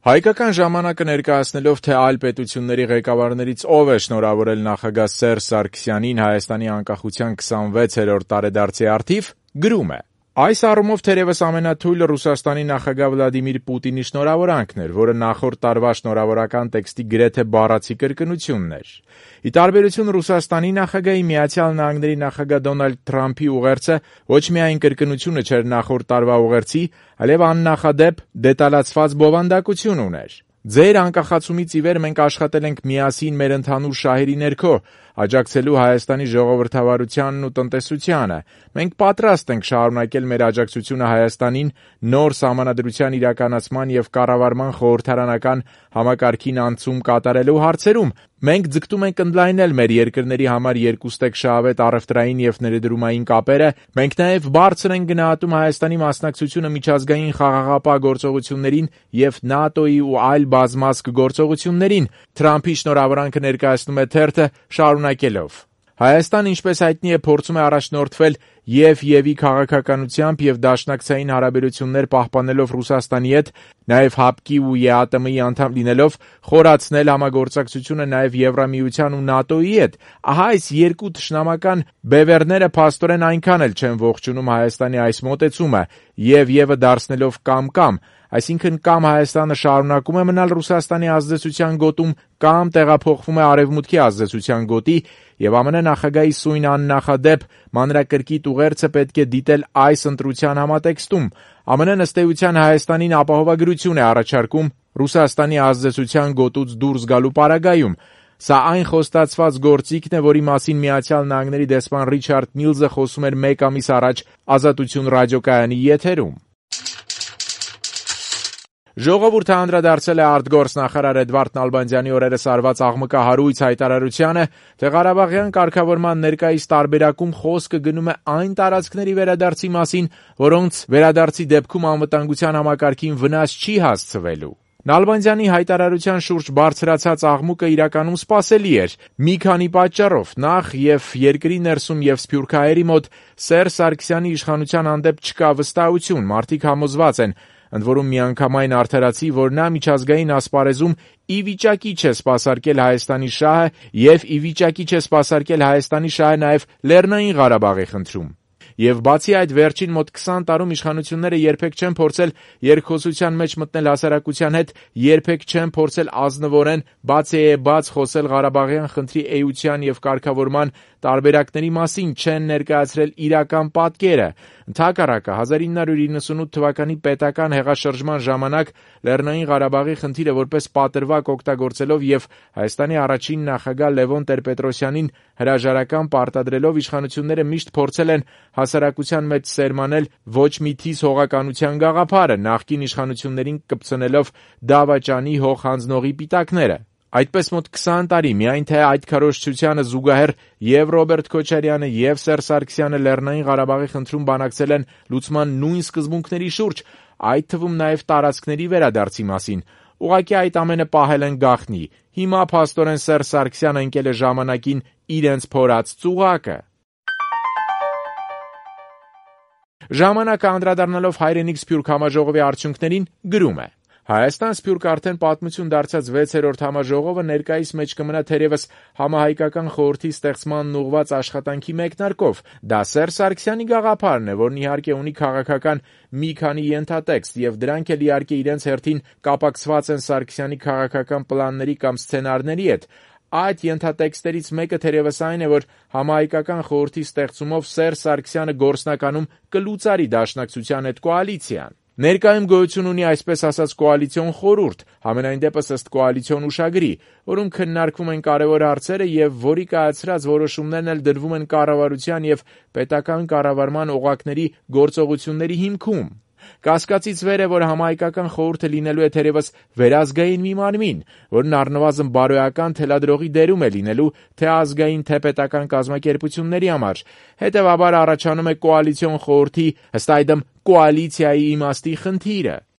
Հայկական ժամանակը ներկայացնելով, թե այլ պետությունների ղեկավարներից ով է շնորհավորել նախագահ Սերժ Սարգսյանին Հայաստանի անկախության 26-րդ տարեդարձի առթիվ, գրում է. Այս առումով թերևս ամենաթույլը Ռուսաստանի նախագահ Վլադիմիր Պուտինի շնորհավորանքն էր, որը նախորդ տարվա շնորհավորական տեքստի գրեթե բառացի կրկնությունն էր։ Ի տարբերություն Ռուսաստանի նախագահի, Միացյալ Նահանգների նախագահ Դոնալդ Թրամփի ուղերձը ոչ միայն կրկնությունը չէր նախորդ տարվա ուղերձի, այլև աննախադեպ դետալացված բովանդակություն ուներ։ Ձեր անկախացումից ի վեր մենք աշխատել ենք միասին մեր ընդհանուր շահերի ներքո, աջակցելու Հայաստանի ժողովրդավարությանն ու տնտեսությանը։ Մենք պատրաստ ենք շարունակել մեր աջակցությունը Հայաստանին նոր սահմանադրության իրականացման եւ կառավարման խորհրդարանական համակարգին անցում կատարելու հարցերում։ Մենք ձգտում ենք ընդլայնել մեր երկրների համար երկուստեքշահավետ առևտրային եւ ներդրումային կապերը։ Մենք նաեւ բարձր ենք գնահատում Հայաստանի մասնակցությունը միջազգային խաղաղապահ գործողություններին եւ ՆԱՏՕ-ի ու այլ բազմազգ գործողություններին։ Թրամփի շնորհավորանքը ներկայացնում է թերթը շարունակելով. Հայաստանը, ինչպես հայտնի է, փորձում է առաջնորդվել Եվի քաղաքականությամբ եւ դաշնակցային հարաբերություններ պահպանելով Ռուսաստանի հետ, նաեւ ՀԱՊԿ-ի ու ԵԱՏՄ-ի անդամ լինելով, խորացնել համագործակցությունը նաեւ Եվրամիության ու ՆԱՏՕ-ի հետ։ Ահա այս երկու թշնամական բևեռները փաստորեն այնքան էլ չեն ողջունում Հայաստանի այս մոտեցումը Եվը դարձնելով կամ, այսինքն կամ Հայաստանը շարունակում է մնալ Ռուսաստանի ազդեցության գոտում, կամ տեղափոխվում է Արևմուտքի ազդեցության գոտի, եւ ԱՄՆ նախագահի սույն աննախադեպ մանրակրկիտ ուղերձը պետք է դիտել այս ընտրության համատեքստում։ ԱՄՆ ըստ էության Հայաստանին ապահովագրություն է առաջարկում Ռուսաստանի ազդեցության գոտուց դուրս գալու պարագայում։ Սա այն խոստացված գործիքն է, որի մասին Միացյալ Նահանգների դեսպան Ռիչարդ Միլզը խոսում էր մեկ ամիս առաջ Ազատություն ռադիոկայանի եթերում։ Ժողովուրդը անդրադարձել է արտգործնախարար Էդվարդ Նալբանդյանի օրերս արված աղմկահարույց հայտարարությանը, թե Ղարաբաղյան կարգավորման ներկայիս տարբերակում խոսքը գնում է այն տարածքների վերադարձի մասին, որոնց վերադարձի դեպքում անվտանգության համակարգին վնաս չի հասցվելու։ Նալբանդյանի հայտարարության շուրջ բարձրացած աղմուկը իրականում սպասելի էր։ Մի քանի պատճառով. նախ եւ երկրի ներսում եւ սփյուռքահայերի մոտ Սերժ Սարգսյանի իշխանության հանդեպ չկա վստահություն, մարդիկ համոզված են, ընդ որում միանգամայն արդարացի, որ նա միջազգային ասպարեզում ի վիճակի չէ սպասարկել Հայաստանի շահը եւ ի վիճակի չէ սպասարկել Հայաստանի շահը նաեւ Լեռնային Ղարաբաղի խնդրում։ Եվ բացի այդ, վերջին մոտ 20 տարում իշխանությունները երբեք չեն փորձել երկխոսության մեջ մտնել հասարակության հետ, երբեք չեն փորձել ազնվորեն բաց խոսել Ղարաբաղյան խնդրի էության եւ կարգավորման տարբերակների մասին, չեն ներկայացրել իրական պատկերը։ Ընդհակառակը 1998 թվականի պետական հեղաշրջման ժամանակ Լեռնային Ղարաբաղի խնդիրը որպես պատրվակ օգտագործելով եւ Հայաստանի առաջին նախագահ Լևոն Տեր-Պետրոսյանին հրաժարական պարտադրելով իշխանությունները միշտ փորձել են հասարակության մեջ սերմանել ոչ մի թիզ հողականության գաղափարը, նախկին իշխանություններին կպցնելով դավաճանի հող հանձնողի պիտակները։ Այդպես մոտ 20 տարի, միայն թե այդ քարոզչությանը զուգահեռ եւ Ռոբերտ Քոչարյանը եւ Սերժ Սարգսյանը Լեռնային Ղարաբաղի խնդրում բանակցել են լուծման նույն սկզբունքների շուրջ, այդ թվում նաեւ տարածքների վերադարձի մասին։ Ուղղակի այդ ամենը պահել են գաղտնի։ Հիմա փաստորեն Սերժ Սարգսյանը ընկել է ժամանակին իրենց փորած ծուղակը։ Ժամանակը անդրադառնալով հայրենիք Սփյուռք համաժողովի արդյունքներին գրում է. Հայաստան-Սփյուռք արդեն պատմություն դարձած 6-րդ համաժողովը ներկայիս մեջ կմնա թերևս համահայկական խորհրդի ստեղծմանն ուղղված աշխատանքի մեկնարկով։ Դա Սերժ Սարգսյանի գաղափարն է, որն իհարկե ունի քաղաքական մի քանի ենթատեքստ, եւ դրանք էլ իհարկե իրենց հերթին կապակցված են Սարգսյանի քաղաքական պլանների կամ սցենարների հետ։ Այդ ենթատեքստերից մեկը թերևս այն է, որ համահայկական խորհրդի ստեղծումով Սերժ Սարգսյանը գործնականում կլուծարի դաշնակցության հետ կոալիցիան։ Ներկայում գոյություն ունի այսպես ասած կոալիցիոն խորհուրդ, համենայն դեպս ըստ կոալիցիոն ուշագրի, որում քննարկվում են կարևոր հարցերը եւ որի կայացրած որոշումներն էլ դրվում են կառավարության եւ պետական կառավարման օղակների գործողությունների հիմքում։ Կասկածից վեր է, որ համահայկական խորհուրդը լինելու է թերևս վերազգային մի մարմին, որն առնվազն բարոյական թելադրողի դերում է լինելու թե ազգային, թե պետական կազմակերպությունների համար։ Հետևաբար առաջանում է կոալիցիոն խորհրդի, ըստ այդմ կոալիցիայի իմաստի խնդիրը։